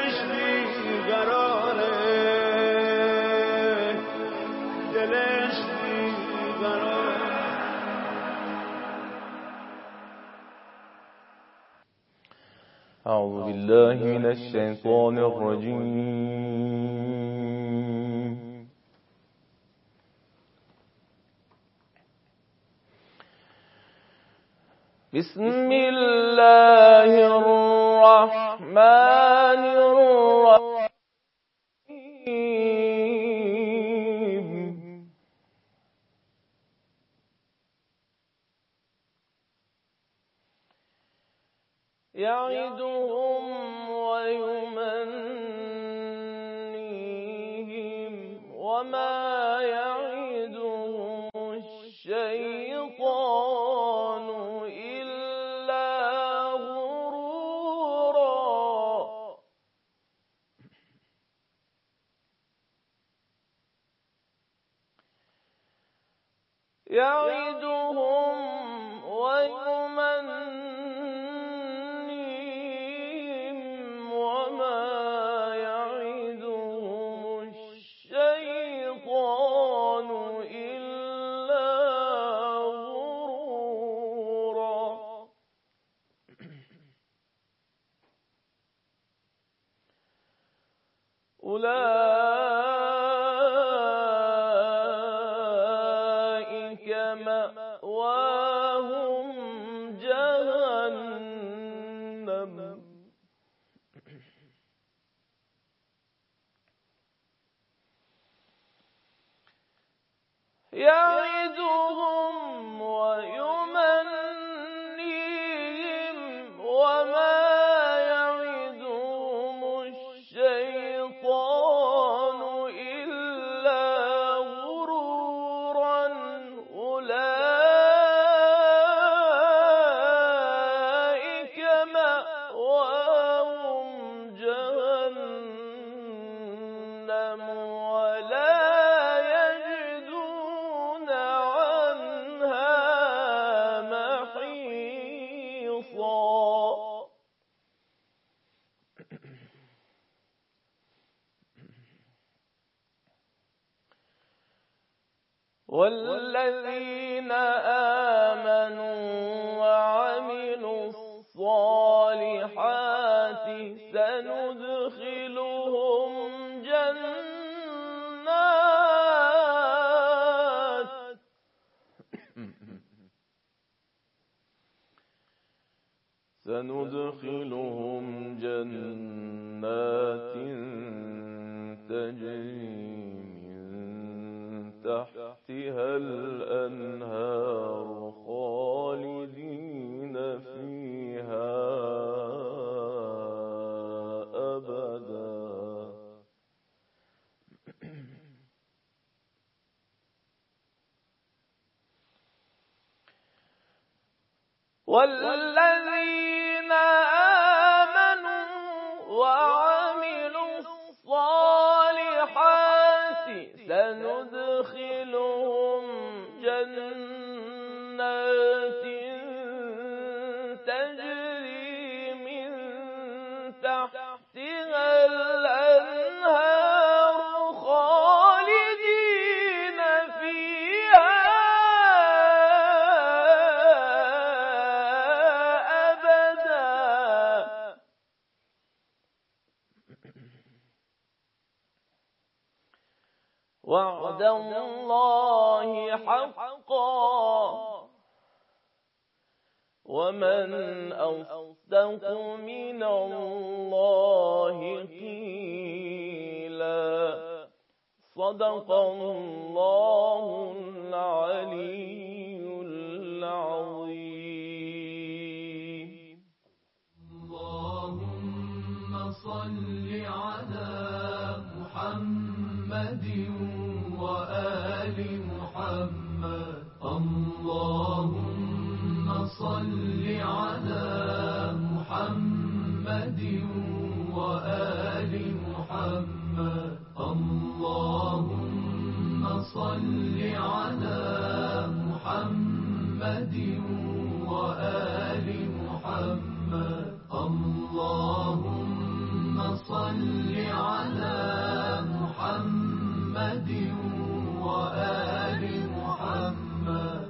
دلش بیقراره، دلش بیقراره. أعوذ بالله من الشيطان الرجيم. بسم الله الرحمن الرحيم. يعدهم ويمنيهم وما يعدهم الشيطان إلا غرورا. يعدهم ويمنيهم وما يعدهم الشيطان إلا غرورا. أولئك مأواهم جهنم يعدهم ويمنيهم وما يعدهم الشيطان إلا غرورا. أولئك مأواهم جهنم ولا يجدون عنها محيصا. والذين آمنوا وعملوا الصالحات سندخلهم جنات تجري من تحتها الأنهار خالدين فيها أبدا. والذين آمنوا وعملوا الصالحات سندخلهم جنات تجري من تحتها الأنهار خالدين فيها وعد الله حقا ومن أصدق من الله قيلا. صدق الله العلي العظيم. اللهم صل على محمد وآل محمد. اللهم صل على محمد وآل محمد. اللهم صل على محمد وآل محمد. اللهم صل صل على محمد وآل محمد.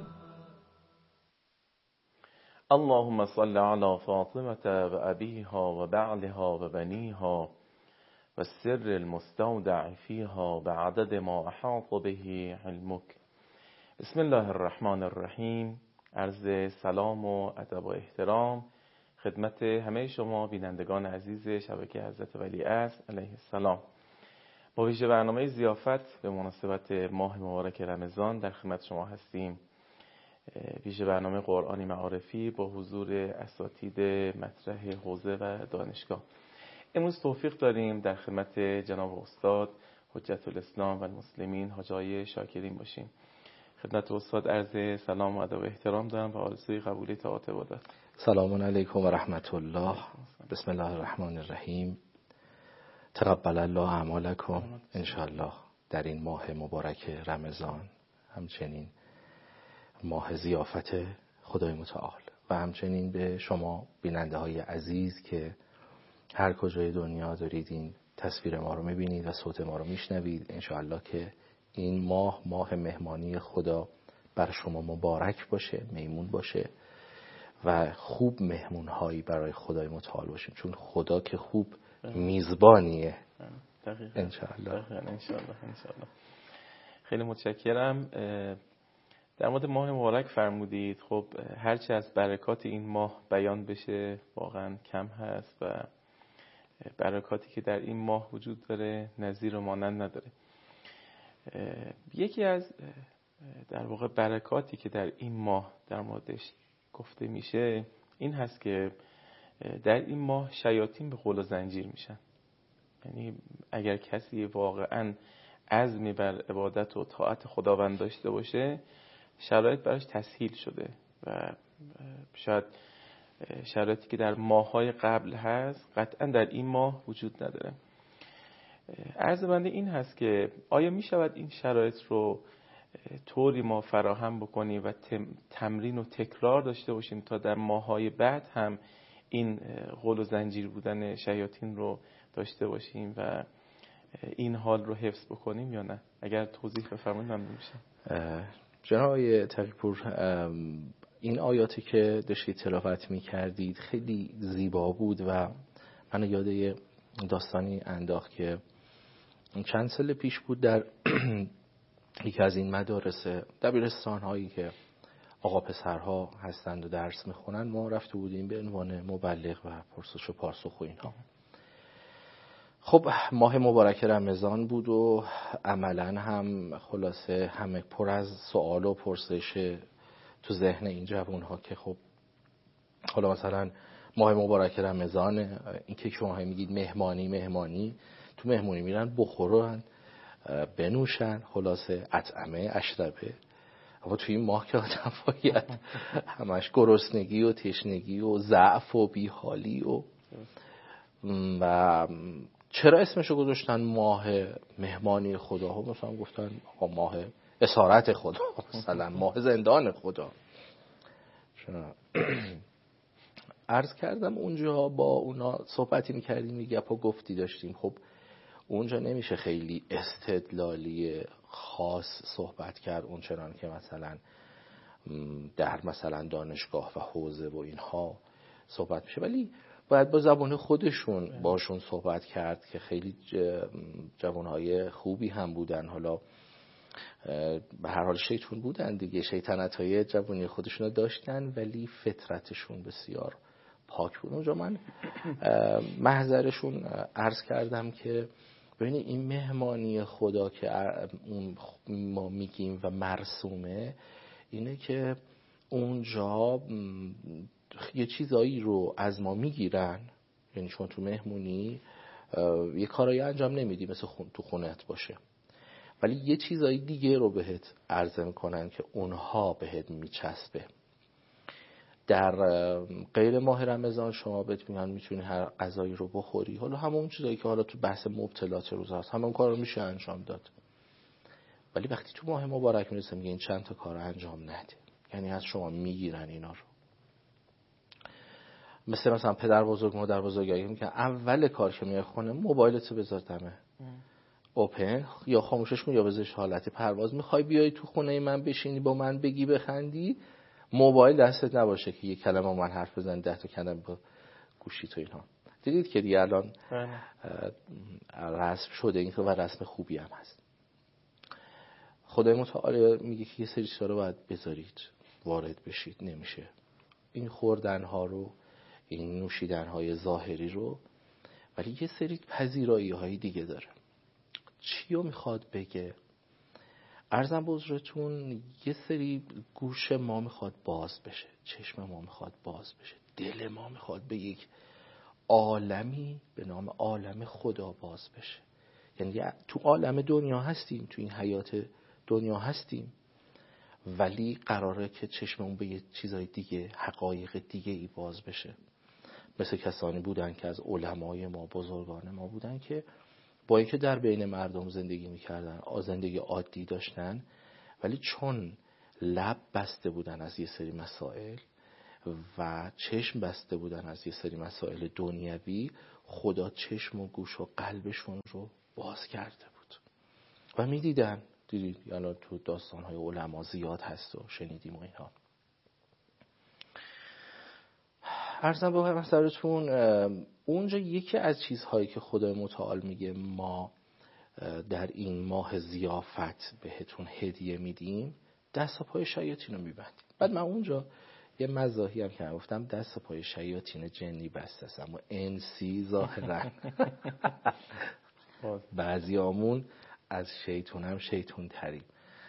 اللهم صل على فاطمة وأبيها وبعلها وبنيها والسر المستودع فيها بعدد ما أحاط به علمك. بسم الله الرحمن الرحیم. عرض سلام و ادب و احترام خدمت همه شما بینندگان عزیز شبکه حضرت ولیعصر علیه السلام. با ویژه برنامه ضیافت به مناسبت ماه مبارک رمضان در خدمت شما هستیم. ویژه برنامه قرآنی معارفی با حضور اساتید مطرح حوزه و دانشگاه. امروز توفیق داریم در خدمت جناب استاد حجت الاسلام و المسلمین حاج آقای شاکرین باشیم. خدمت استاد عرض سلام و ادب و احترام دارم و آرزوی قبولی طاعات عبادت. سلام علیکم و رحمت الله. بسم الله الرحمن الرحیم. تقبل الله اعمالکم. انشاءالله در این ماه مبارک رمضان، همچنین ماه ضیافت خدای متعال، و همچنین به شما بیننده های عزیز که هر کجای دنیا دارید این تصویر ما رو میبینید و صوت ما رو میشنوید، انشاءالله که این ماه مهمانی خدا بر شما مبارک باشه، میمون باشه و خوب مهمون هایی برای خدای متعال باشیم، چون خدا که خوب میزبانیه. انشاءالله. خیلی متشکرم. در مورد ماه مبارک فرمودید. خب هرچی از برکات این ماه بیان بشه واقعا کم هست و برکاتی که در این ماه وجود داره نظیر و مانند نداره. یکی از در واقع برکاتی که در این ماه در موردش گفته میشه این هست که در این ماه شیاطین به قول و زنجیر میشن. یعنی اگر کسی واقعا عزمی بر عبادت و طاعت خداوند داشته باشه، شرایط براش تسهیل شده و شاید شرایطی که در ماه‌های قبل هست قطعا در این ماه وجود نداره. عرض بنده این هست که آیا می شود این شرایط رو طوری ما فراهم بکنیم و تمرین و تکرار داشته باشیم تا در ماه‌های بعد هم این غول و زنجیر بودن شیاطین رو داشته باشیم و این حال رو حفظ بکنیم یا نه؟ اگر توضیح بفرمایید ممنون میشم. جناب آقای تقی‌پور، این آیاتی که داشتید تلاوت می‌کردید خیلی زیبا بود و من یاد داستانی انداخت که چند سال پیش بود در یکی از این مدارس دبیرستان هایی که آقا پسرها هستند و درس میخونن، ما رفته بودیم به عنوان مبلغ و پرسش و پاسخ و اینها. خب ماه مبارک رمضان بود و عملا هم خلاصه همه پر از سوال و پرسش تو ذهن این جوان ها که خب حالا مثلا ماه مبارک رمضان، این که شما میگید مهمانی تو مهمونی میرن بخورن بنوشن، خلاصه اطعمه اشربه، اما توی این ماه که آدم باید همش گرسنگی و تشنگی و ضعف و بیحالی و چرا اسمشو گذاشتن ماه مهمانی خدا؟ ها مثلا گفتن ماه اسارت خدا، مثلا ماه زندان خدا. عرض کردم اونجا با اونا صحبتی میکردیم، یه گپا گفتی داشتیم. خب اونجا نمیشه خیلی استدلالی خاص صحبت کرد اونچنان که مثلا در مثلا دانشگاه و حوزه و اینها صحبت میشه، ولی باید با زبان خودشون باشون صحبت کرد که خیلی جوانهای خوبی هم بودن. حالا به هر حال شیطان بودن دیگه، شیطنت‌های جوانی خودشون داشتن ولی فطرتشون بسیار پاک بود. اونجا من محضرشون عرض کردم که ببینید این مهمانی خدا که ما میگیم و مرسومه اینه که اونجا یه چیزایی رو از ما میگیرن. یعنی شما تو مهمونی یه کارایی انجام نمیدی مثل تو خونت باشه، ولی یه چیزایی دیگه رو بهت عرضه میکنن که اونها بهت میچسبه. در غیر ماه رمضان شما بهت میگن میتونی هر غذایی رو بخوری، حالا همون چیزایی که حالا تو بحث مبتلات روز هست همون کار رو میشه انجام داد، ولی وقتی تو ماه مبارک میرسه میگه این چند تا کار انجام نده، یعنی از شما میگیرن اینا رو. مثلا پدر بزرگ مادر بزرگ میگن اول کار که میای خونه موبایلتو بذار دمه اوپن یا خاموشش کن یا بذارش حالت پرواز. میخوای بیای تو خونه من بشینی با من بگی بخندی، موبایل دستت نباشه که یک کلمه من حرف بزنی 10 تا کلمه با گوشی تو اینها. دیدید که دیگه الان رسم شده این و رسم خوبی هم هست. خدای متعال میگه که یه سری چیزا رو باید بذارید وارد بشید، نمیشه این خوردن ها رو، این نوشیدن های ظاهری رو، ولی یه سری پذیرایی های دیگه داره. چی رو میخواد بگه؟ عرضم به حضورتون یه سری گوش ما میخواد باز بشه، چشم ما میخواد باز بشه، دل ما میخواد به یک عالمی به نام عالم خدا باز بشه. یعنی تو عالم دنیا هستیم، تو این حیات دنیا هستیم، ولی قراره که چشممون به یه چیزای دیگه، حقایق دیگه ای باز بشه. مثل کسانی بودن که از علمای ما، بزرگان ما بودن که با اینکه در بین مردم زندگی میکردن، زندگی عادی داشتن، ولی چون لب بسته بودن از یه سری مسائل و چشم بسته بودن از یه سری مسائل دنیوی، خدا چشم و گوش و قلبشون رو باز کرده بود و میدیدن. دیدید یعنی تو داستان‌های علما زیاد هست و شنیدیم و اینها. عرضم به حضرتون اونجا یکی از چیزهایی که خدای متعال میگه ما در این ماه ضیافت بهتون هدیه میدیم، دست و پای شیاطین رو میبندیم. بعد من اونجا یه مزاحی هم که گفتم دست و پای شیاطین جنی بسته است، اما انسی ظاهرا بعضیامون از شیطون هم شیطون تریم.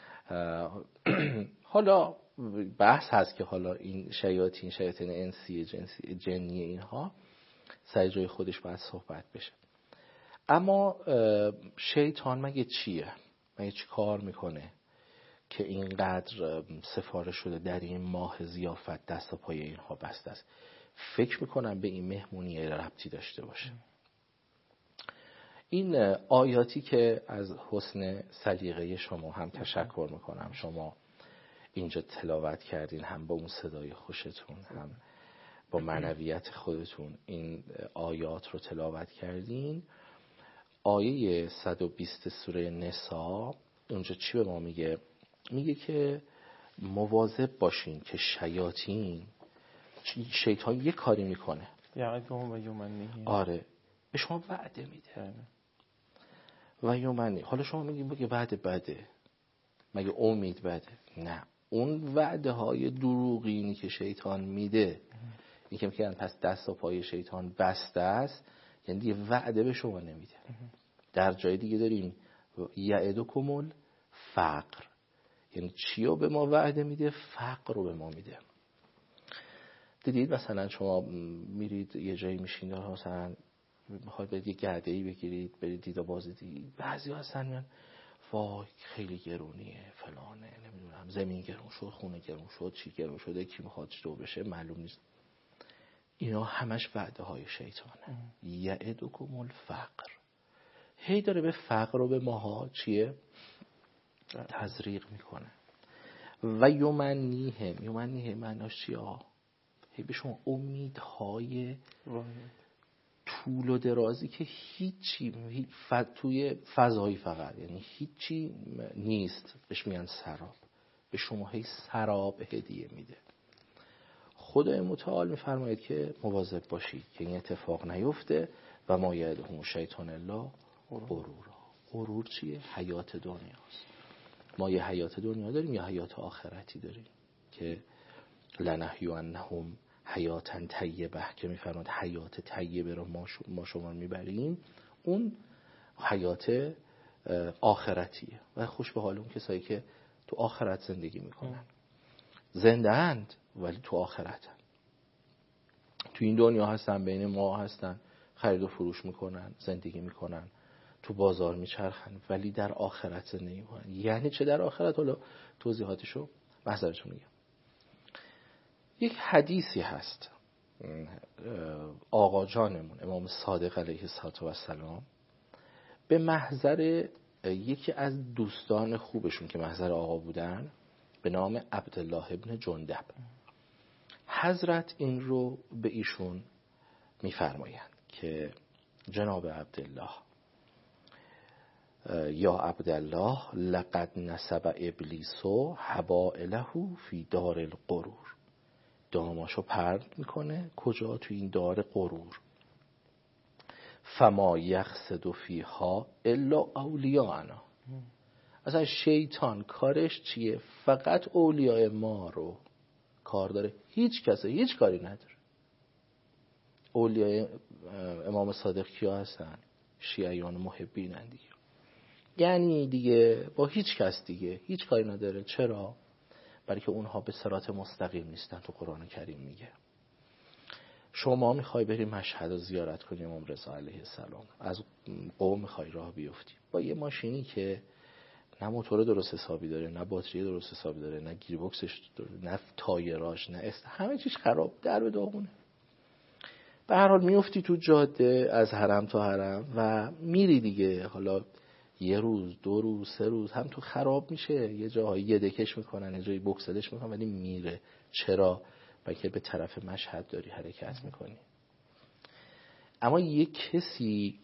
حالا بحث هست که حالا این شیاطین انسی جنی اینها سر جای خودش باید صحبت بشه. اما شیطان مگه چیه؟ مگه چی کار میکنه که اینقدر سفارش شده در این ماه ضیافت دست و پای اینها بسته است؟ فکر میکنم به این مهمونی ربطی داشته باشه. این آیاتی که از حسن سلیقه شما هم تشکر میکنم، شما اینجا تلاوت کردین، هم با اون صدای خوشتون هم با معنویت خودتون این آیات رو تلاوت کردین. آیه 120 سوره نساء اونجا چی به ما میگه؟ میگه که مواظب باشین که شیطان یه کاری میکنه، آره به شما وعده میده و یومنی. حالا شما میگین که وعده بده، مگه امید بده؟ نه، اون وعده های دروغینی که شیطان میده، این که میگن پس دست و پای شیطان بسته است، یعنی دیگه وعده به شما نمیده. در جای دیگه داریم یعدکم الفقر، یعنی چی رو به ما وعده میده؟ فقر رو به ما میده. دیدید مثلا شما میرید یه جایی میشین، مثلا میخواید برید یه گرده‌ای بگیرید، برید دیدا بازی دیدید، بعضی هستن میگن وای خیلی گرونیه فلانه، نمیدونم زمین گرون شد، خونه گرون شد، چی گرون شده، کی میخواد چطور بشه معلوم نیست. اینا همش وعده های شیطانه. یعدکم الفقر، هی داره به فقر رو به ماها چیه؟ تزریق میکنه. و یمنیه معناش چیه؟ هی به شما امیدهای طول و درازی که هیچی توی فضایی فقط، یعنی هیچی نیست، بهش میگن سراب، به شما هی سراب هدیه میده. خدای متعال میفرماید که مواظب باشید که این اتفاق نیفته. و ما یعدهم شیطان الله غرورا. غرور چیه؟ حیات دنیاست. ما یه حیات دنیا داریم، یه حیات آخرتی داریم که لنحیونهم حیاتا طیبه، که میفرماید حیات طیبه رو ما شما میبریم. اون حیات آخرتیه و خوش به حال اون کسایی که تو آخرت زندگی میکنن. زنده اند ولی تو آخرتن، تو این دنیا هستن، بین ما هستن، خرید و فروش میکنن، زندگی میکنن، تو بازار میچرخن، ولی در آخرت زندگی میکنن. یعنی چه در آخرت؟ حالا توضیحاتشو محضرتون میگم. یک حدیثی هست، آقا جانمون امام صادق علیه السلام به محضر یکی از دوستان خوبشون که محضر آقا بودن به نام عبدالله ابن جندب حضرت این رو به ایشون میفرمایند که جناب عبدالله، یا عبدالله لقد نسب ابلیس حبائله فی دار الغرور. داماشو پرد میکنه کجا؟ تو این دار غرور. فما یقصد فیها الا اولیاءنا. اصلا شیطان کارش چیه؟ فقط اولیاء ما رو کار داره، هیچ کسی هیچ کاری نداره. اولیاء امام صادق کیا هستن؟ شیعیان محبین دیگه. یعنی دیگه با هیچ کس دیگه هیچ کاری نداره. چرا؟ برای که اونها به صراط مستقیم نیستن. تو قرآن کریم میگه شما میخوای بری مشهد رو زیارت کنی امام رضا علیه السلام، از قم میخوای راه بیفتی با یه ماشینی که نه موتور درست حسابی داره، نه باتری درست حسابی داره، نه گیربکسش داره، نه تایراش، نه همه چیز خراب، در به داغونه. به هر حال میفتی تو جاده از حرم تا حرم و میری دیگه. حالا یه روز، 2 روز، 3 روز هم تو خراب میشه، یه جاهایی یه دکش میکنن، یه جایی بکسلش میکنن، ولی میره. چرا؟ بلکه به طرف مشهد داری حرکت میکنی. اما یه کسی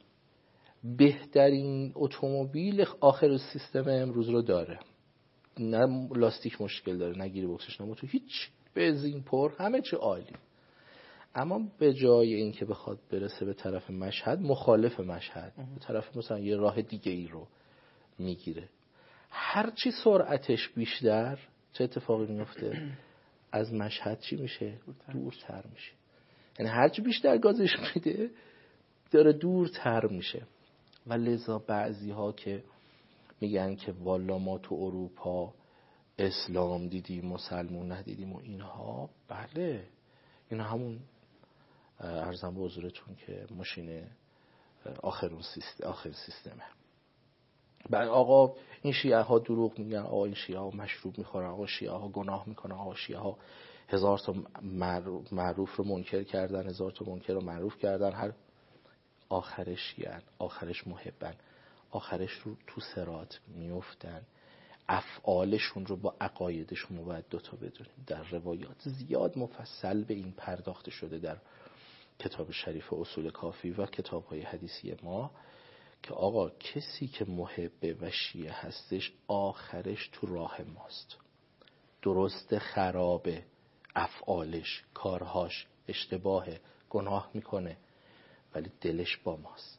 بهترین اتومبیل آخر سیستم امروز رو داره، نه لاستیک مشکل داره، نه گیر بکسش، نه موتور، هیچ، بنزین پر، همه چی عالی. اما به جای این که بخواد برسه به طرف مشهد، مخالف مشهد، به طرف مثلا یه راه دیگه ای رو میگیره. هرچی سرعتش بیشتر، چه اتفاقی میفته؟ از مشهد چی میشه؟ دورتر میشه. یعنی هرچی بیشتر گازش میده داره دورتر میشه. و لذا بعضی ها که میگن که والا ما تو اروپا اسلام دیدیم مسلمون ندیدیم و اینها، بله این همون عرضم به حضورتون که ماشین آخر سیستمه. بعد آقا این شیعه ها دروغ میگن، آقا این شیعه ها مشروب میخورن، آقا شیعه ها گناه میکنن، آقا شیعه ها 1000 تا معروف رو منکر کردن، 1000 تا منکر رو معروف کردن. هر آخرش شیعه، آخرش محبن، آخرش رو تو صراط میفتن. افعالشون رو با عقایدشون رو باید دوتا بدونیم. در روایات زیاد مفصل به این پرداخته شده در کتاب شریف اصول کافی و کتاب های حدیثی ما که آقا کسی که محبه و شیعه هستش آخرش تو راه ماست. درست خرابه، افعالش، کارهاش اشتباهه، گناه میکنه، ولی دلش با ماست.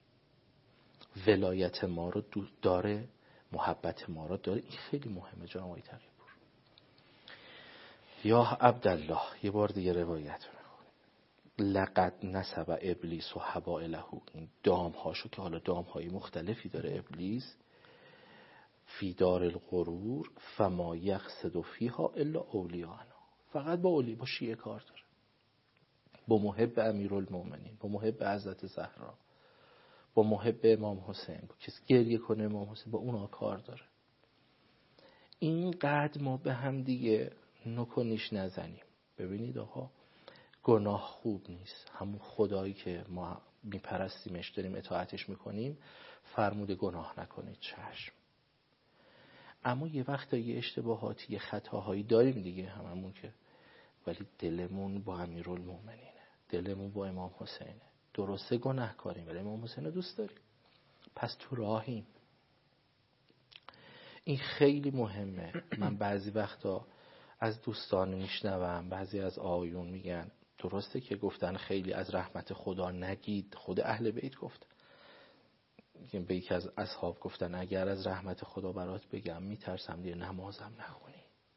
ولایت ما رو داره، محبت ما رو داره. این خیلی مهمه جناب آقای تقی‌پور. یا عبدالله، یه بار دیگه روایت رو میخونیم. لقد نسب ابلیس و حبائله، این دام هاشو که حالا دام های مختلفی داره ابلیس، فی دار الغرور فما یقصد فیها الا اولیاءنا. فقط با اولی، با شیعه کار داره، با محب امیرالمومنین، با محب حضرت زهرا، با محب امام حسین، با کسی گریه کنه امام حسین، با اونا کار داره. اینقدر ما به هم دیگه نکنیش نزنیم. ببینید آقا گناه خوب نیست. همون خدایی که ما میپرستیمش، داریم اطاعتش میکنیم، فرموده گناه نکنید، چشم. اما یه وقت یه اشتباهاتی، یه خطاهایی داریم دیگه هممون که، ولی دلمون با امیرالمومنینه، دلمون با امام حسینه. درسته گناه کاریم ولی امام حسین رو دوست داریم، پس تو راهیم. این خیلی مهمه. من بعضی وقتا از دوستان میشنوم، بعضی از آقایون میگن درسته که گفتن خیلی از رحمت خدا نگید، خود اهل بیت گفت، به یکی از اصحاب گفتن اگر از رحمت خدا برات بگم میترسم دیگه نمازم نخونی.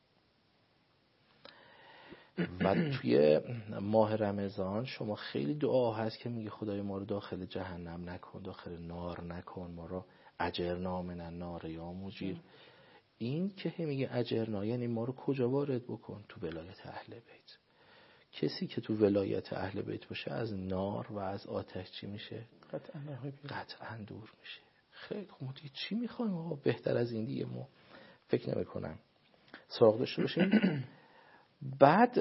و توی ماه رمضان شما خیلی دعا هست که میگه خدای ما رو داخل جهنم نکن، داخل نار نکن، ما رو اجرنا من النار یا مجیر. این که میگه اجرنا یعنی ما رو کجا وارد بکن؟ تو ولایت اهل بیت. کسی که تو ولایت اهل بیت باشه از نار و از آتش چی میشه؟ قطعا دور میشه. خیلی خوب، دیگه چی میخوایم آقا؟ بهتر از این دیگه ما فکر نمی‌کنم سراغ داشته باشیم. بعد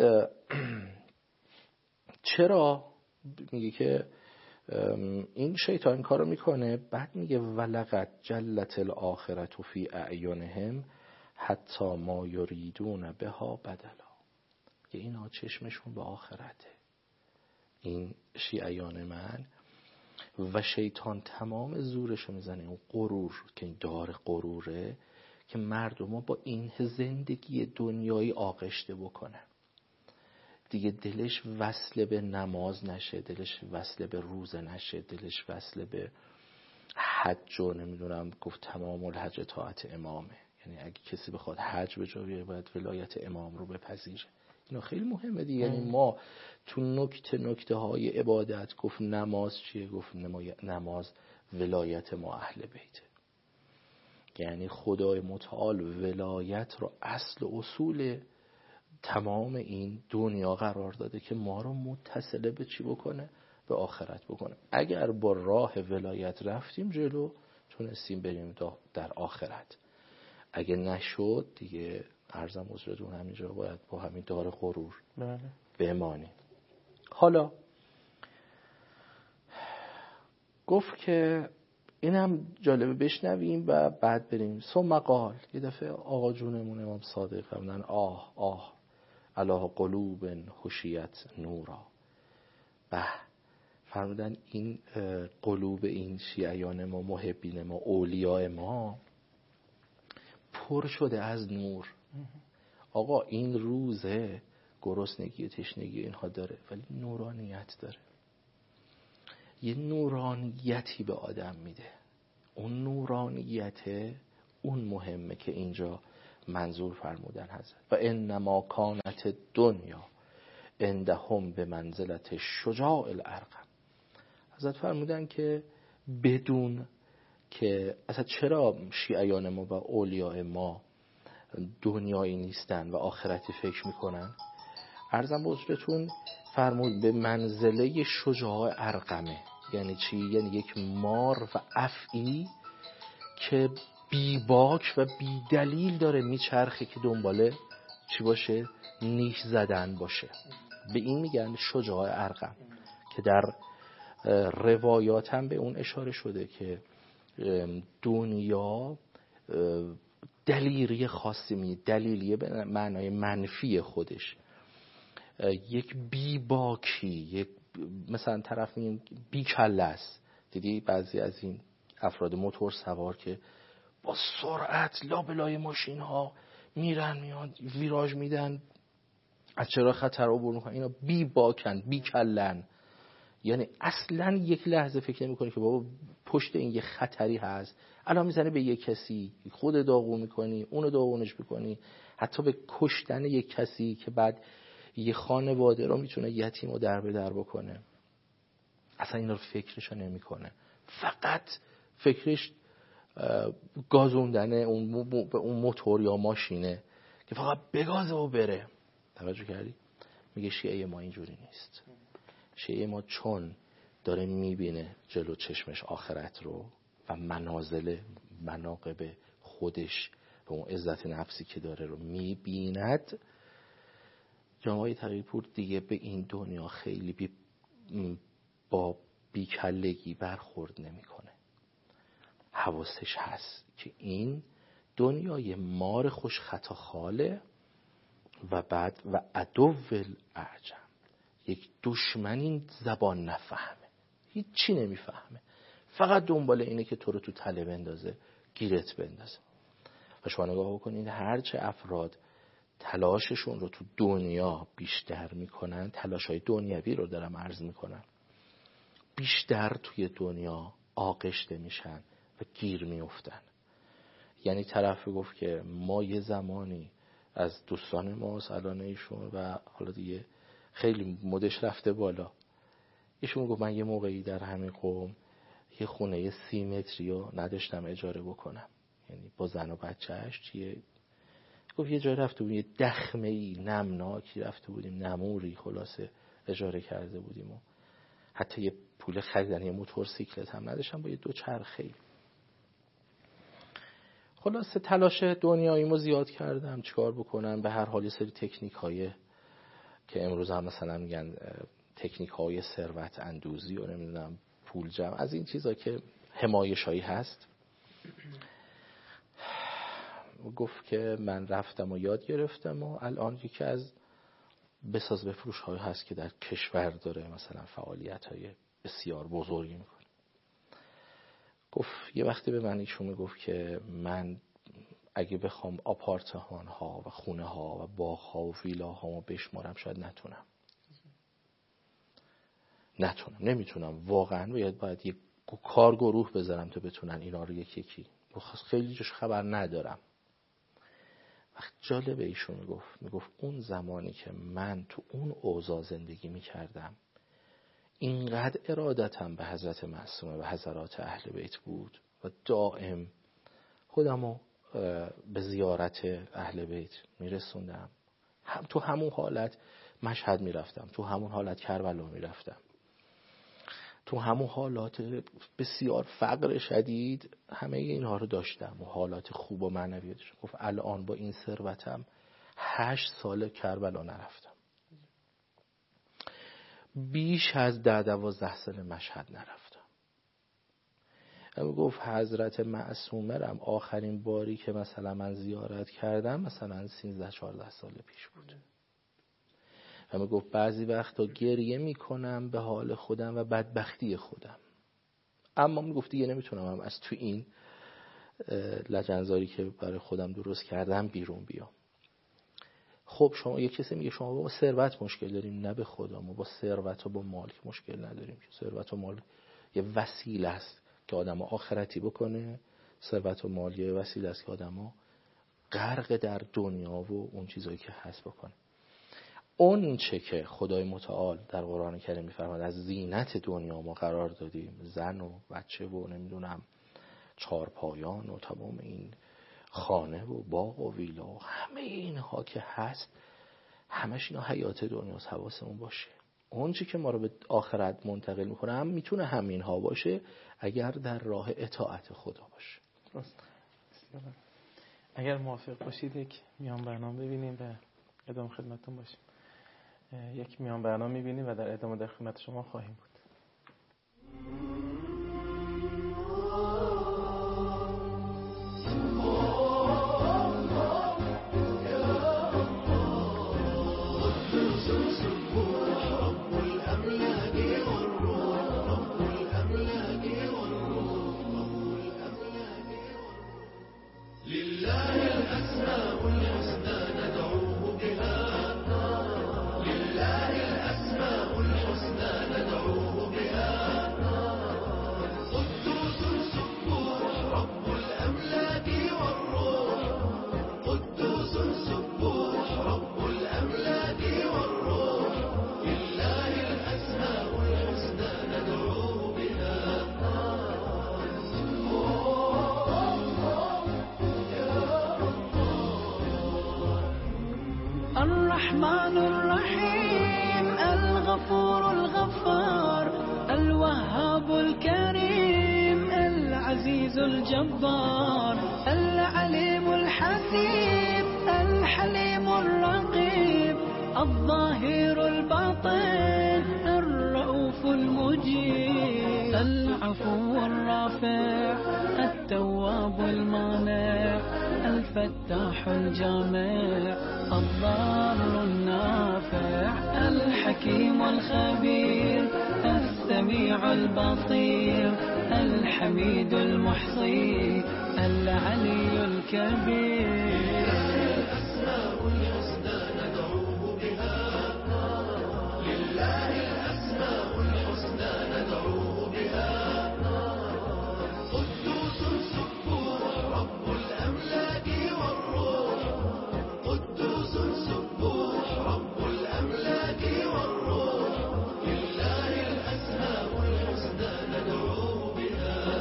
چرا میگه که این شیطان این کارو میکنه؟ بعد میگه ولقد جلت الاخرة فی اعینهم حتی ما یریدون بها بدلا. که اینا چشمشون به آخرته. این شیعیان من و شیطان تمام زورشو میزنه، اون غرور که این دار غروره که مردم با این زندگی دنیایی آغشته بکنه. دیگه دلش وصل به نماز نشه، دلش وصل به روزه نشه، دلش وصل به حج و نمیدونم گفت تمام الحج طاعت امامه. یعنی اگه کسی بخواد حج به جا بیاره باید ولایت امام رو بپذیره. اینا خیلی مهمه دیگه. یعنی ما تو نکته های عبادت گفت نماز چیه؟ گفت نماز ولایت ما اهل بیته. یعنی خدای متعال ولایت رو اصل و اصول تمام این دنیا قرار داده که ما رو متصل به چی بکنه؟ به آخرت بکنه. اگر با راه ولایت رفتیم جلو تونستیم بریم در آخرت. اگه نشد دیگه عرضم حضورتون همینجا باید با همین دار غرور بمانیم. حالا گفت که اینم جالبه بشنویم و بعد بریم. ثم قال، یه دفعه آقا جونمون امام صادق فرمودن آه علی قلوب حشیت نورا. فرمودن این قلوب این شیعیان ما، محبین ما، اولیاء ما پر شده از نور. آقا این روزه گرسنگی و تشنگی اینها داره ولی نورانیت داره. یه نورانیتی به آدم میده. اون نورانیته اون مهمه که اینجا منظور فرمودن حضرت. و انما کانت دنیا عندهم به منزلت شجاع الارقم. حضرت فرمودن که بدون که اصلا چرا شیعیان ما و اولیاء ما دنیایی نیستن و آخرتی فکر میکنن؟ عرضم به حضرتون فرمود به منزله شجاع ارقمه. یعنی چی؟ یعنی یک مار و افعی که بی باک و بی دلیل داره میچرخه که دنباله چی باشه؟ نیش زدن باشه. به این میگن شجاع ارقم که در روایات هم به اون اشاره شده که دنیا دلیری خاصی میده. دلیلیه به معنای منفی خودش. یک بی باکی، یک مثلا طرف میگیم بی کله است. دیدی بعضی از این افراد موتور سوار که با سرعت لابلای ماشین ها میرن میان ویراژ میدن از چرا خطر عبور میکنن، اینا بی باکن، بی کلن. یعنی اصلا یک لحظه فکر نمیکنی که بابا پشت این یه خطری هست، الان میزنه به یک کسی، خود داغون میکنی، اونو داغونش میکنی، حتی به کشتن یک کسی که بعد یه خانواده رو میتونه یتیم و در به در بکنه. اصلا این رو فکرشو نمیکنه. فقط فکرش گازوندن اون موتور یا ماشینه که فقط بگازه و بره. توجه کردی؟ میگه شیعه ما اینجوری نیست. شیعه ما چون داره میبینه جلو چشمش آخرت رو و مناقب خودش و اون عزت نفسی که داره رو میبیند، جامعه تغییرپور دیگه به این دنیا خیلی با بیکلگی برخورد نمیکنه. حواسش هست که این دنیای مار خوش خطا خاله و بعد و عدو الاعجم، یک دشمن این زبان نفهمه، هیچی نمیفهمه، فقط دنبال اینه که تو رو تو تله بندازه، گیرت بندازه. و شما نگاه بکنید هرچه افراد تلاششون رو تو دنیا بیشتر میکنن، تلاشای دنیوی رو دارم عرض میکنن، بیشتر توی دنیا آغشته میشن و گیر میافتن. یعنی طرف گفت که ما یه زمانی از دوستان ما الان ایشون و حالا دیگه خیلی مدش رفته بالا، ایشون گفت من یه موقعی در همین قوم یه خونه 30 متری رو نداشتم اجاره بکنم، یعنی با زن و بچهش چیه. گفت یه جای رفته بودیم، یه دخمه‌ای نمناکی رفته بودیم، نموری خلاصه اجاره کرده بودیم و حتی یه پول خریدن یه موتورسیکلت هم نداشتم با یه دوچرخه‌ای. خلاصه تلاش دنیاییمو زیاد کردم، چیکار بکنم؟ به هر حال یه سری تکنیک‌های که امروز هم مثلا میگن تکنیک‌های ثروت اندوزی و نمیدونم پول جمع، از این چیزا که حمایشایی هست. گفت که من رفتم و یاد گرفتم و الان یکی از بساز بفروش های هست که در کشور داره مثلا فعالیت های بسیار بزرگی میکنه. گفت یه وقتی به من ایشون میگفت که من اگه بخوام آپارتمان ها و خونه ها و باغ ها و ویلا ها بشمارم شاید نمیتونم واقعا. باید یک کارگروه بذارم تا بتونن اینا رو یکی یکی. خیلی جوش خبر ندارم. وقت جالبه ایشون میگفت اون زمانی که من تو اون اوضاع زندگی میکردم اینقدر ارادتم به حضرت معصومه و حضرات اهل بیت بود و دائم خودمو به زیارت اهل بیت میرسوندم. تو همون حالت مشهد میرفتم، تو همون حالت کربلا میرفتم، تو همون حالات بسیار فقر شدید همه اینها رو داشتم و حالات خوب و معنوی داشتم. گفت الان با این ثروتم 8 سال کربلا نرفتم، بیش از 10-12 سال مشهد نرفتم. اما گفت حضرت معصومه رم آخرین باری که مثلا من زیارت کردم مثلا 13-14 سال پیش بود. و گفت بعضی وقتا گریه میکنم به حال خودم و بدبختی خودم، اما میگفت دیگه نمیتونم هم از تو این لجنزاری که برای خودم درست کردم بیرون بیام. خب شما یک کسی میگه شما با ثروت مشکل داریم، نه به خدا ما با ثروت و با مال مشکل نداریم. ثروت و مال یه وسیله است که آدمو آخرتی بکنه. ثروت و مال یه وسیله است که آدمو غرق در دنیا و اون چیزایی که هست بکنه. اون چه که خدای متعال در قرآن کریم میفرماد از زینت دنیا ما قرار دادیم، زن و بچه و نمیدونم چارپایان و تمام این خانه و باغ و ویلا و همه اینها که هست، همش اینا حیات دنیاست. حواسمون باشه اون چه که ما رو به آخرت منتقل میکنه هم میتونه همینها باشه اگر در راه اطاعت خدا باشه. اگر موافق باشید یک میان برنامه ببینیم و ادامه خدمتتون باشیم. یک میان برنامه میبینیم و در ادامه در خدمت شما خواهیم بود. الرحمن الرحيم الغفور الغفار الوهاب الكريم العزيز الجبار العليم الحسيب الحليم الرقيب الظاهر الباطن الرؤوف المجيب العفو الرافع التواب المانع الفتاح الجامع الضار النافع الحكيم الخبير السميع البصير الحميد المحصي العلي الكبير. الأسماء الحسنى ندعوه بها لله الأسماء الحسنى ندعوه بها قدوس سبوح رب الأملاك والروح قدوس سبوح رب الأملاك والروح لله الأسماء الحسنى ندعوه بها.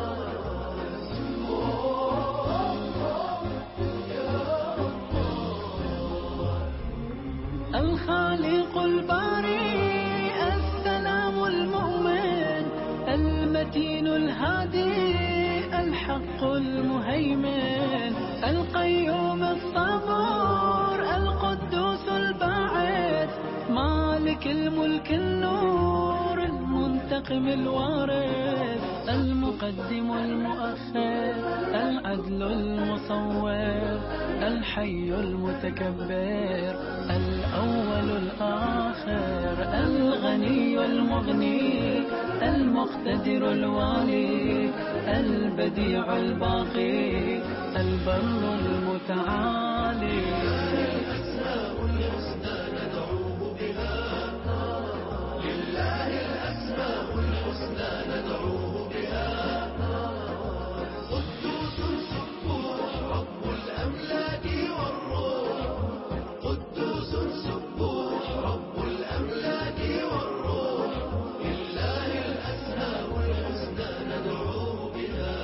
الخالق الباري السلام المؤمن المتين الهادي الحق المهيمن القيوم الصبور القدوس الباعث مالك الملك النور المنتقم الوارث المقدم المؤخر العدل المصور الحي المتكبر الأول الآخر الغني المغني المقتدر الوالي البديع الباقي البر المتعالي. الأسماء الحسنى ندعوه بها لله، الأسماء الحسنى ندعوه بها. قدوس سبوح رب الأملاك والروح، قدوس سبوح رب الأملاك والروح، لله الأسماء الحسنى ندعوه بها.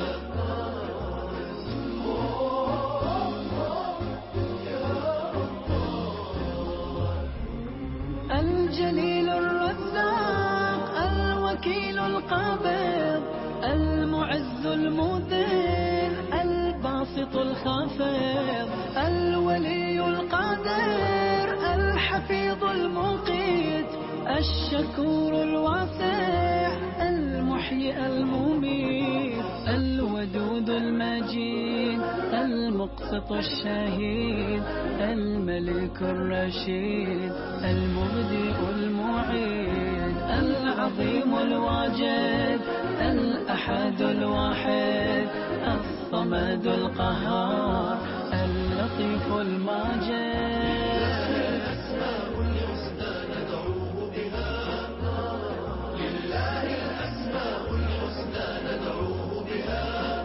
الجليل الرزاق الوكيل القابض المعز المذل الباسط الخافض الولي القادر الحفيظ المقيت الشكور الواسع المحيي المميت الودود المجيد المقسط الشهيد الملك الرشيد المبدئ المعيد العظيم الواجد الأحد الواحد الصمد القهار اللطيف الماجد. الأسماء الحسنى ندعوه بها لله، الأسماء الحسنى ندعوه بها.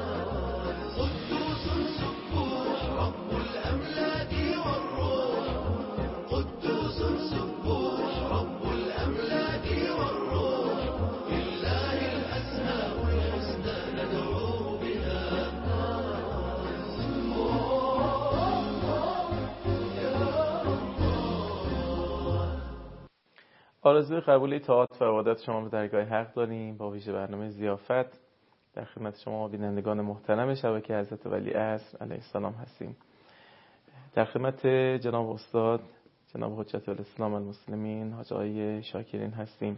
قدوس سبوح رب الأملاك والروح، قدوس سبوح رب الأملاك والروح، لله الأسماء الحسنى ندعوه بها. آرزوی قبول اطاعت و عبادت شما به درگاه حق داریم. با ویژه برنامه ضیافت در خدمت شما بینندگان محترم شبکه حضرت ولی عصر علیه السلام هستیم. در خدمت جناب استاد جناب حجت الاسلام المسلمین حاج آقای شاکرین هستیم.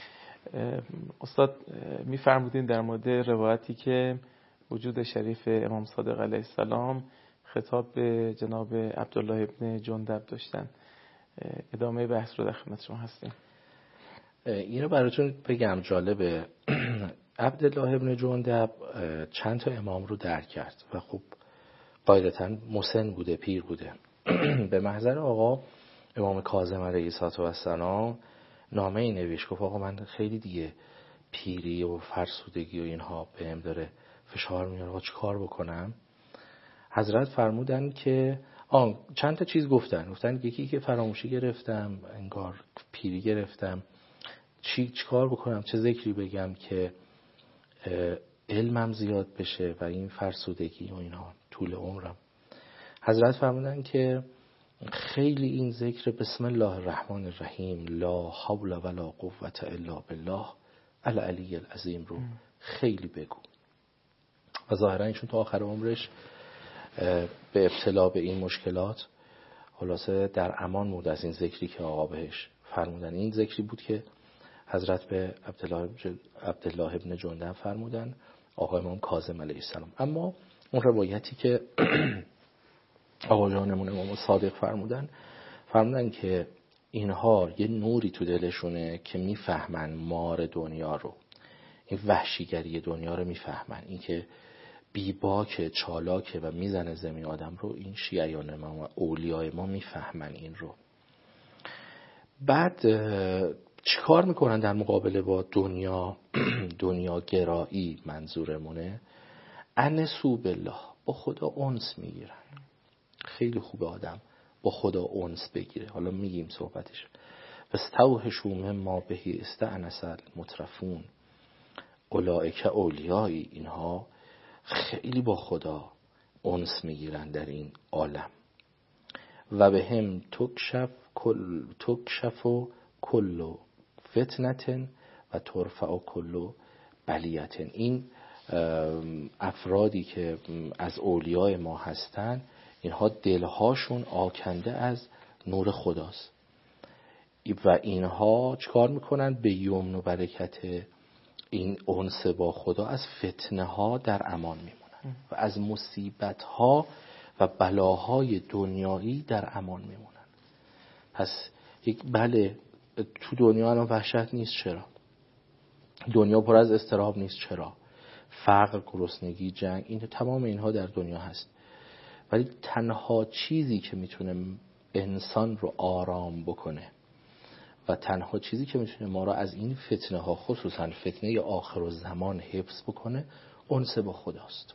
استاد می‌فرمودین در مورد روایتی که وجود شریف امام صادق علیه السلام خطاب به جناب عبدالله ابن جندب داشتن. ادامه بحث رو در خدمت شما هستیم. اینو براتون بگم جالبه. عبدالله ابن جندب چند تا امام رو درک کرد و خب قاعدتاً مسن بوده، پیر بوده. به محضر آقا امام کاظم علیه السلام نامه ای نوشت، گفت آقا من خیلی دیگه پیری و فرسودگی و اینها بهم داره فشار میاره، آقا چی کار بکنم؟ حضرت فرمودن که چند تا چیز گفتن یکی که فراموشی گرفتم، انگار پیری گرفتم، چی کار بکنم، چه ذکری بگم که علمم زیاد بشه و این فرسودگی و اینها طول عمرم. حضرت فرمودن که خیلی این ذکر بسم الله الرحمن الرحیم لا حول ولا قوة الا بالله العلی العظیم رو خیلی بگو. و ظاهرا ایشون تا آخر عمرش به ابتلا به این مشکلات خلاصه در امان بود از این ذکری که آقا بهش فرمودن. این ذکری بود که حضرت به عبدالله ابن جندب فرمودن، آقا امام کاظم علیه السلام. اما اون روایتی که آقا جانمون امام صادق فرمودن که اینها یه نوری تو دلشونه که میفهمن مار دنیا رو، این وحشیگری دنیا رو میفهمن، این که بیباک چالاکه و میزنه زمین آدم رو، این شیعیان ما و اولیای ما میفهمن این رو. بعد چیکار میکنن در مقابله با دنیا گرایی؟ منظورمونه انسو بالله، با خدا انس میگیرن. خیلی خوبه آدم با خدا انس بگیره. حالا میگیم صحبتش. فاستوحشوا مما به استأنس المترفون اولئک اولیایی، اینها خیلی با خدا انس میگیرن در این عالم. و به هم تکشف کل فتنة و ترفع کل بلیة. این افرادی که از اولیای ما هستن، اینها دلهاشون آکنده از نور خداست و اینها چکار میکنن؟ به یمن و برکت این انس با خدا از فتنه ها در امان میمونن و از مصیبت ها و بلاهای دنیایی در امان میمونن. پس بله تو دنیا الان وحشت نیست، چرا؟ دنیا پر از اضطراب نیست، چرا؟ فقر، گرسنگی، جنگ، این تمام اینها در دنیا هست، ولی تنها چیزی که میتونه انسان رو آرام بکنه و تنها چیزی که میتونه ما رو از این فتنه ها، خصوصا فتنه آخرالزمان حفظ بکنه، انس با خداست.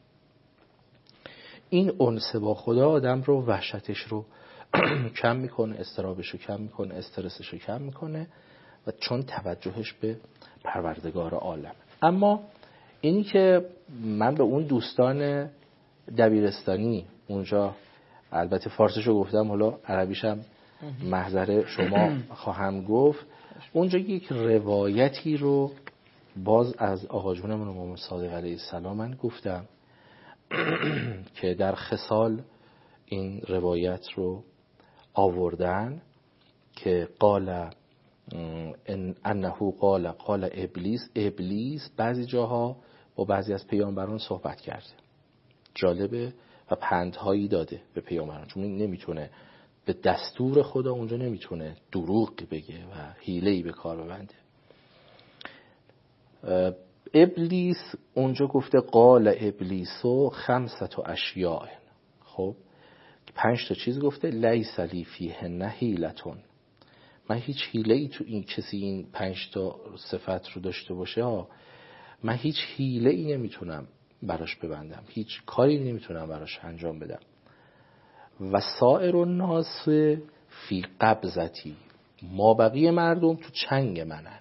این انس با خدا آدم رو، وحشتش رو کم میکنه، اضطرابش رو کم میکنه، استرسش رو کم میکنه و چون توجهش به پروردگار عالم. اما اینی که من به اون دوستان دبیرستانی اونجا، البته فارسیش رو گفتم، حالا عربیش هم محضر شما خواهم گفت، اونجا یک روایتی رو باز از آقا جونمون امام صادق علیه السلام من گفتم که در خصال این روایت رو آوردن که قال انه قال ابلیس بعضی جاها با بعضی از پیامبران صحبت کرده، جالبه، و پندهایی داده به پیامبران، چون نمیتونه به دستور خدا اونجا نمیتونه دروغی بگه و حیله‌ای به کار ببنده. ابلیس اونجا گفته قال ابلیسو 5 اشیاء، خب 5 تا چیز گفته، لیس لی فیهن حیلتون، من هیچ حیله‌ای تو این کسی این 5 تا صفت رو داشته باشه من هیچ حیله‌ای نمیتونم براش ببندم، هیچ کاری نمیتونم براش انجام بدم. و سائر الناس فی قبضتی، ما بقیه مردم تو چنگ منن.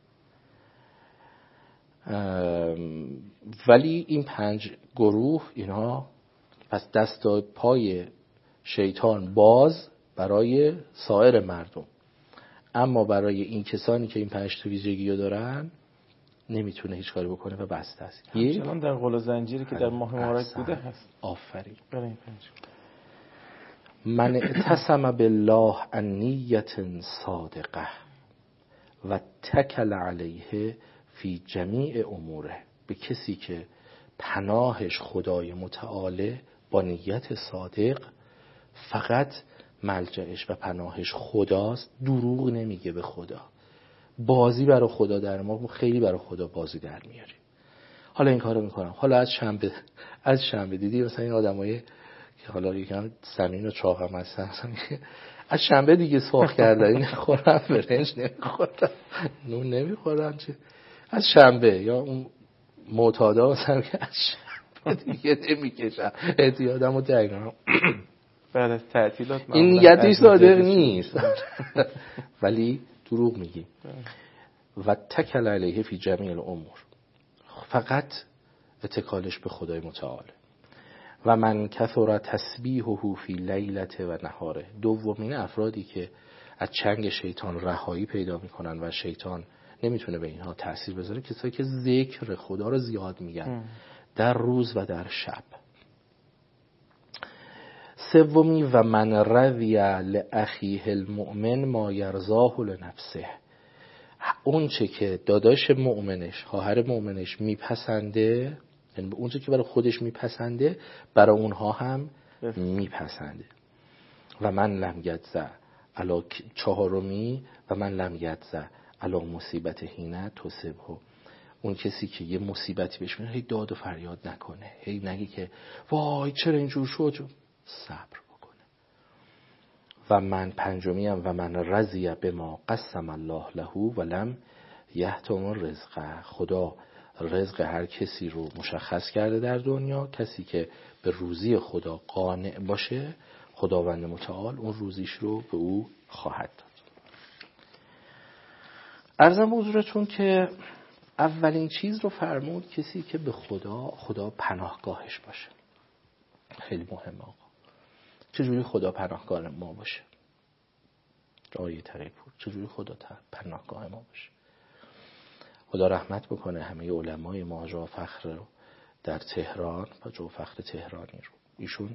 ولی این 5 گروه اینها پس دست و پای شیطان باز برای سایر مردم، اما برای این کسانی که این 5 تا ویژگی رو دارن نمیتونه هیچ کاری بکنه و بسته است. همچنان در قل و زنجیری که در ماه مبارک بوده هست. آفرین. برای من اعتصم بالله عن نیت صادقه و تکل علیه فی جمیع اموره، به کسی که پناهش خدای متعاله با نیت صادق، فقط ملجأش و پناهش خداست، دروغ نمیگه به خدا، بازی برای خدا در ما خیلی برای خدا بازی در میاریم. حالا این کارو میکنم، حالا از شنبه دیدی مثلا این آدمایی که حالا یکم سمین و چاق هم هستن، از شنبه دیگه سرخ کردنی نمیخورم، برنج نمیخورم، نون نمیخورم، چه از شنبه یا اون معتادا مثلا که از شنبه دیگه نمیکشم، اعتیادم رو تگرم. بعد از تعطیلات این نیتش صادق نیست ولی دروغ میگی. و تکل علیه فی جمیع الامور، فقط اتکالش به خدای متعال. و من کثر تسبیحه فی لیلته و نهاره، دومین افرادی که از چنگ شیطان رهایی پیدا میکنن و شیطان نمیتونه به اینها تأثیر بذاره، کسایی که ذکر خدا رو زیاد میگن در روز و در شب. سومی و من رضی لاخیه المؤمن ما یرضاه لنفسه، اون چه که داداش مؤمنش، خواهر مؤمنش میپسنده، یعنی اون چه که برای خودش میپسنده برای اونها هم میپسنده. و من لم یجزع علی چهارمی و من لم یجزع علی مصیبت حین تصبه، اون کسی که یه مصیبتی بهش میاد هی داد و فریاد نکنه، هی نگه که وای چرا اینجور شد، صبر بکنه. و من پنجمیم و من رضی بما قسم الله له و لم یحتم رزقه، خدا رزق هر کسی رو مشخص کرده در دنیا، کسی که به روزی خدا قانع باشه خداوند متعال اون روزیش رو به او خواهد داد. عرضم حضورتون که اولین چیز رو فرمود کسی که به خدا پناهگاهش باشه. خیلی مهمه آقا، چجوری خدا پناهگاه ما باشه؟ آیه تقیی پور، چجوری خدا پناهگاه ما باشه؟ خدا رحمت بکنه همه علمای ما، جا فخر رو در تهران و جا فخر تهرانی رو، ایشون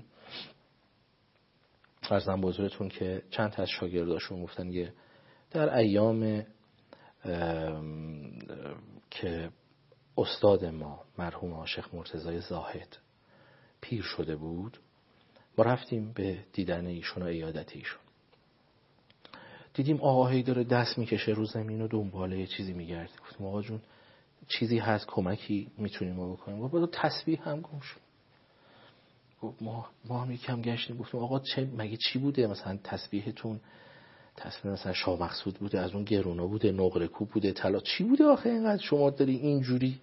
عرضم به حضورتون که چند تا از شاگرداشون گفتن یه در ایام که استاد ما مرحوم عاشق مرتضی زاهد پیر شده بود، ما رفتیم به دیدن ایشون و عیادت ایشون. دیدیم آقا هی داره دست میکشه رو زمین و دنباله یه چیزی میگرده. گفتیم آقا جون چیزی هست کمکی میتونیم ما بکنیم؟ گفت با تسبیح هم گم شد. گفت ما هم یکم گشتیم، گفتیم آقا مگه چی بوده؟ مثلا تسبیحتون تسبیح مثلا شاه مقصود بوده، از اون گرونا بوده، نقره کوب بوده، طلا چی بوده آخه اینقدر شما داری اینجوری؟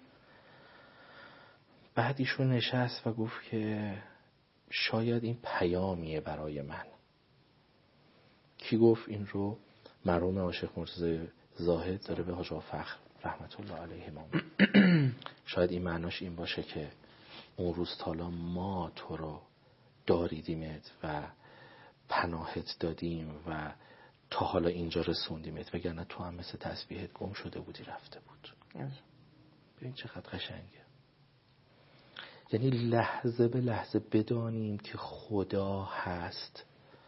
بعد ایشون نشست و گفت که شاید این پیامیه برای من. کی گفت این رو؟ مرحوم عاشق مرتضی زاهد داره به حاج فخر رحمت الله علیه ما. شاید این معناش این باشه که اون روز تالا ما تو رو داریدیمت و پناهت دادیم و تا حالا اینجا رسوندیمت، وگرنه تو هم مثل تسبیحت گم شده بودی رفته بود. ببین چقدر قشنگه. یعنی لحظه به لحظه بدانیم که خدا هست،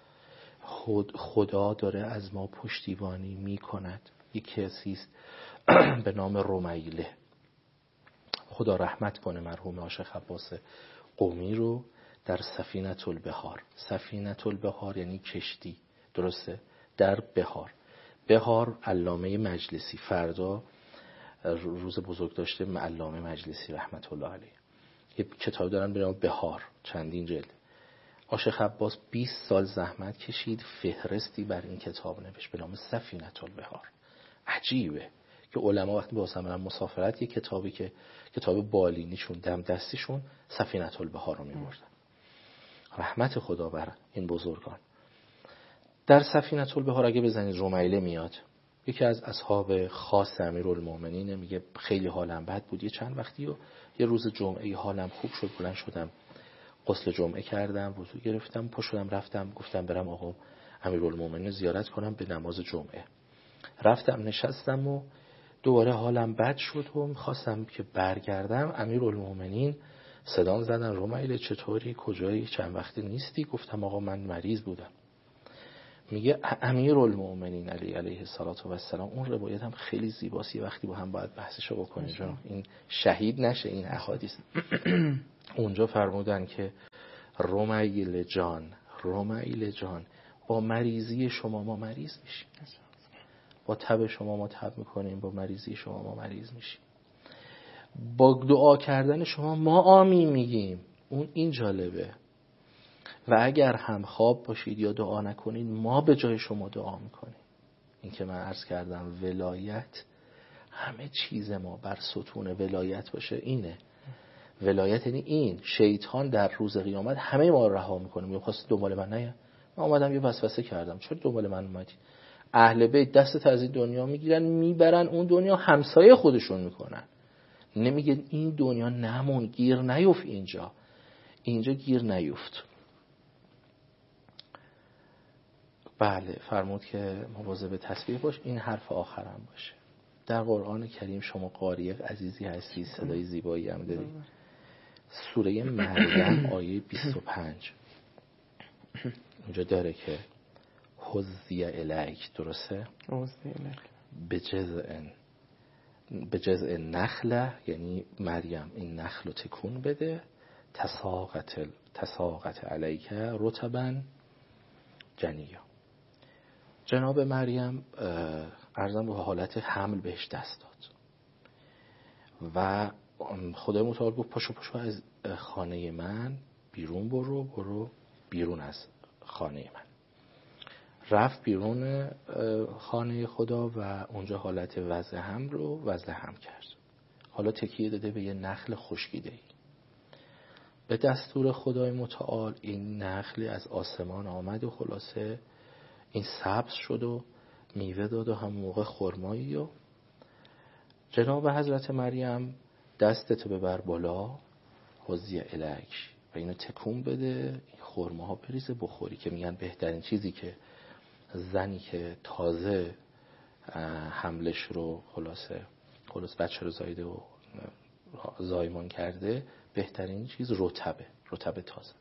خدا داره از ما پشتیبانی می کند. یک کسی است به نام رمیله، خدا رحمت کنه مرحوم عاشق عباس قمی رو، در سفینه البحار. سفینه البحار یعنی کشتی، درسته؟ در بحار علامه مجلسی، فردا روز بزرگ داشته علامه مجلسی رحمت الله علیه یه کتاب دارن به نام بحار، چندین جلد. عاشق عباس 20 سال زحمت کشید، فهرستی بر این کتاب نوشت به نام سفینه البحار. عجیبه که علما وقتی با برن مسافرت یه کتابی که کتاب بالینیشون دم دستیشون سفینه البحار رو می‌بردن. رحمت خدا بر این بزرگان. در سفینه البحار اگه بزنید رمیله میاد، یکی از اصحاب خاص امیرالمومنین، میگه خیلی حالم بد بود یه چند وقتی و یه روز جمعه حالم خوب شد، بلند شدم غسل جمعه کردم، وضو گرفتم، پا شدم رفتم، گفتم برم آقا امیرالمومنین زیارت کنم به نماز جمعه. رفتم نشستم و دوباره حالم بد شد و میخواستم که برگردم. امیرالمومنین صدام زدن رمیله چطوری، کجایی، چند وقتی نیستی؟ گفتم آقا من مریض بودم. میگه امیرالمومنین علیه السلام، اون روایت هم خیلی زیباست، وقتی با هم باید بحثشو بکنیم چون این شهید نشه این احادیث. اونجا فرمودن که رمیله جان با مریضی شما ما مریض میشیم، با تب شما ما تب میکنیم، با مریضی شما ما مریض میشیم، با دعا کردن شما ما آمین میگیم. این جالبه. و اگر هم خواب باشید یا دعا نکنید ما به جای شما دعا میکنیم. این که من عرض کردم ولایت، همه چیز ما بر ستون ولایت باشه. اینه ولایت، یعنی این شیطان در روز قیامت همه ما رو رها میکنه. میخواست دنبال من نیاد، من اومدم یه وسوسه کردم، چرا دنبال من اومدی؟ اهل بیت دستت از این دنیا میگیرن میبرن اون دنیا همسایه خودشون میکنن. نمیگه این دنیا نمون، گیر نیفت، اینجا گیر نیفت. بله فرمود که مواظب تسبیح باش. این حرف آخرم باشه. در قرآن کریم شما قاری عزیزی هستی، صدای زیبایی هم داری. سوره مریم آیه 25 اونجا داره که حزی الیک، درسته؟ به جزء نخله، یعنی مریم این نخل رو تکون بده، تساقط علیک رطبا جنیا. جناب مریم ارزم به حالت حمل بهش دست داد و خدای متعال گفت پاشو از خانه من بیرون، برو بیرون از خانه من. رفت بیرون خانه خدا و اونجا حالت وضع هم کرد. حالا تکیه داده به یه نخل خشکیده‌ای. به دستور خدای متعال این نخل از آسمان آمد و خلاصه این سبز شد و میوه داد و هم موقع خرمایی. و جناب حضرت مریم دستتو ببر بالا، حزی الک، و اینو تکون بده، این خرماها بریزه بخوری. که میگن بهترین چیزی که زنی که تازه حملش رو خلاص بچه رو زایده و زایمان کرده، بهترین چیز رطب تازه.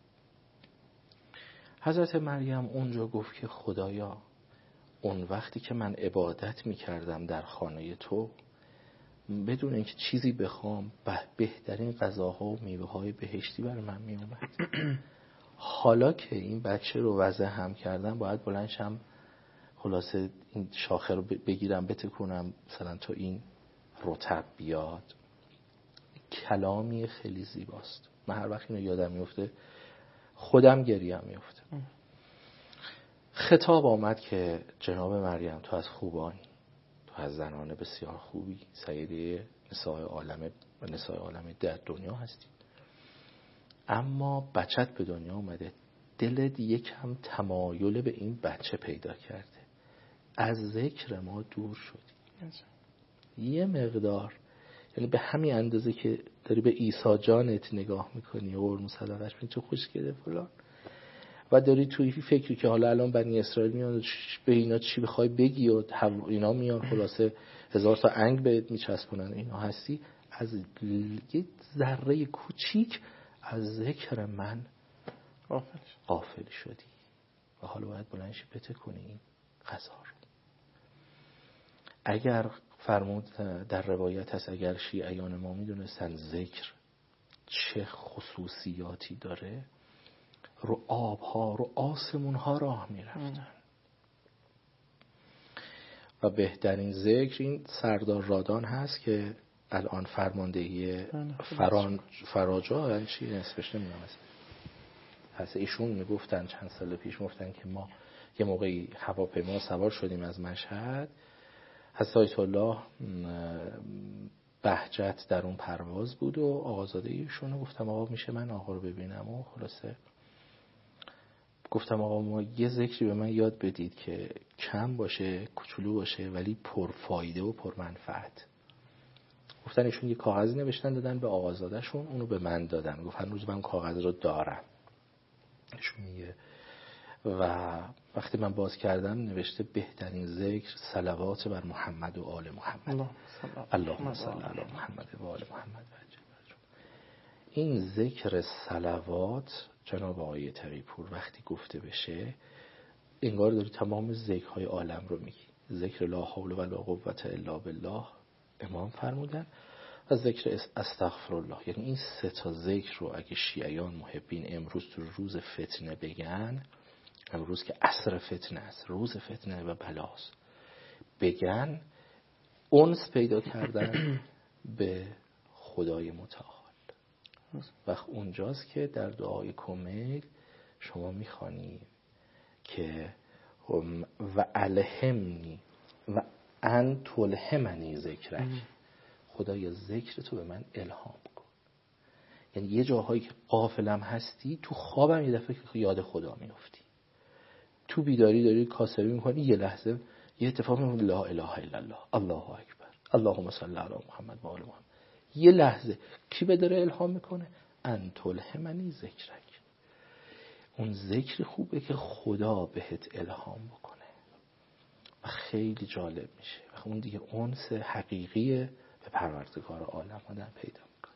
حضرت مریم اونجا گفت که خدایا اون وقتی که من عبادت میکردم در خانه تو بدون اینکه چیزی بخوام بهترین غذاها و میوه‌های بهشتی برای من می اومد. حالا که این بچه رو وضع هم کردم باید بلند شم خلاصه این شاخه رو بگیرم بتکونم مثلا تا این رطب بیاد. کلامی خیلی زیباست. من هر وقت اینو یادم میفته خودم گریم میفته. خطاب آمد که جناب مریم تو از خوبانی، تو از زنان بسیار خوبی، سیده نساء عالم در دنیا هستی، اما بچت به دنیا اومده، دلت یکم تمایل به این بچه پیدا کرده، از ذکر ما دور شدی. یه مقدار، یعنی به همین اندازه که داری به عیسی جانت نگاه میکنی قربون صدقش میکنی تو خوشگله فلان و داری توی فکری که حالا الان بنی اسرائیل میان به اینا چی بخوای بگی و اینا میان خلاصه 1000 تا انگ بهت میچسبونن، اینا هستی، از یه ذره کوچیک از ذکر من غافل شدی و حالا باید بلندشی بتکنی این قضا رو. اگر فرمود در روایت هست اگر شیعیان ما میدونستن ذکر چه خصوصیاتی داره، رو آبها رو آسمونها راه میرفتن. و بهترین ذکر این سردار رادان هست که الان فرماندهی فراجا چی اسمش نمیدونم هست. ایشون میگفتن چند سال پیش گفتن که ما یه موقعی هواپیما سوار شدیم از مشهد، حضرت آیت الله بهجت در اون پرواز بود و آقازاده ایشون گفتم آقا میشه من آقا رو ببینم و خلاصه گفتم آقا ما یه ذکری به من یاد بدید که کم باشه کوچولو باشه ولی پرفایده و پرمنفعت. گفتن ایشون یه کاغذی نوشتن دادن به آقازاده شون، اونو به من دادن، گفت هنوز من کاغذ رو دارم. ایشون میگه و وقتی من باز کردم نوشته بهترین ذکر صلوات بر محمد و آل محمد، اللهم صل علی محمد و آل محمد. این ذکر صلوات جناب آقای تقی‌پور وقتی گفته بشه انگار داری تمام ذکرهای عالم رو میگی. ذکر لا حول ولا قوة الا بالله امام فرمودن و ذکر استغفرالله، یعنی این 3 تا ذکر رو اگه شیعیان محبین امروز تو روز فتنه بگن، امروز که عصر فتنه است، روز فتنه و بلاست، بگن انس پیدا کردن به خدای متعال. وقت اونجاست که در دعای کمیل شما میخوانی که و الهمنی و ان تلهمنی ذکرک، خدایا ذکر تو به من الهام کن. یعنی یه جاهایی که غافلم هستی تو خوابم یه دفعه که یاد خدا میافتی، تو بیداری داری کاسبی میکنی یه لحظه یه اتفاق میفته لا اله الا الله الله اکبر اللهم صل علی محمد و آل محمد. یه لحظه کی به داره الهام میکنه؟ ان تلهمنی ذکرک. اون ذکر خوبه که خدا بهت الهام بکنه و خیلی جالب میشه و اون دیگه انس حقیقی به پروردگار عالم آدم پیدا میکنه.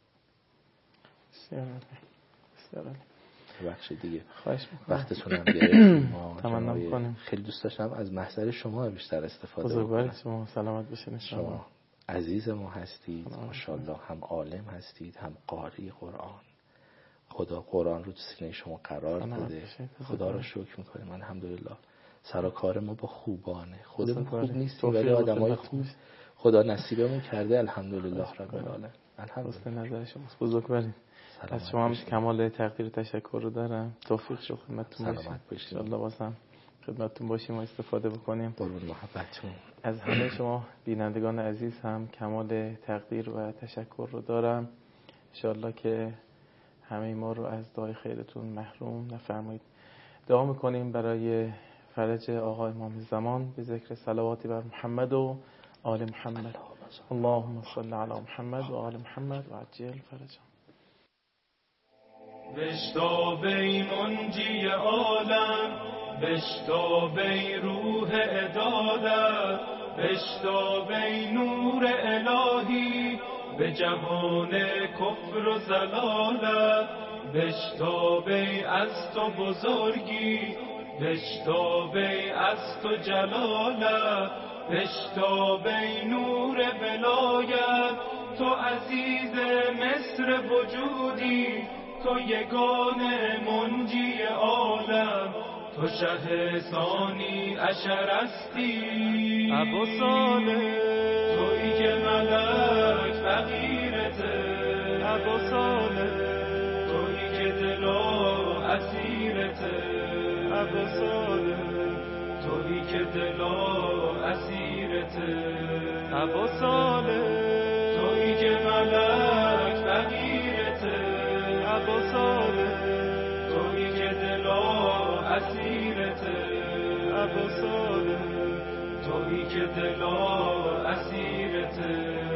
بسیار بخش دیگه خواهش میکنم وقتتونم گرفتیم. تمنا میکنم خیلی دوست داشتم از محضر شما بیشتر استفاده بزرگوار شما سلامت بشین. شما عزیز ما هستید ماشاءالله، هم عالم هستید هم قاری قرآن. خدا قرآن رو تو سینه شما قرار داده، خدا رو شکر میکنیم الحمدلله. سر کار ما با خوبانه، خودمون خوب نیستیم ولی آدمای خوب خدا نصیبمون کرده الحمدلله رب العالمین. الحمدلله. نظر شماست بزرگوارید. از شما هم کمال تقدیر و تشکر رو دارم. توفیق شو خدمتتون باشیم ان شاءالله. واسم خدمتتون باشیم و استفاده بکنیم. قربون محبتتون. از همه شما بینندگان عزیز هم کمال تقدیر و تشکر رو دارم. ان شاءالله که همه ما رو از دعای خیرتون محروم نفرمایید. دعا میکنیم برای فرج آقا امام زمان به ذکر صلواتی بر محمد و آل محمد. اللهم صل علی محمد و آل محمد و عجل فرجهم. بشتابی منجی عالم، بشتابی روح عدالت، بشتابی نور الهی به جهان کفر و ضلالت، بشتابی از تو بزرگی، بشتابی از تو جلالت، بشتابی نور ولایت، تو عزیز مصر وجودی، تو یگانه منجی عالم، تو شه ثانی عشر هستی. ابو صالح تویی که ملک فقیرته، ابو صالح تویی که دلا اسیرته، ابو صالح تویی که دلا اسیرته، ابو صالح تویی که ملک فقیرته، ابو صالح تویی که دلا اسیرته، ابو صالح تویی که دلا اسیرته.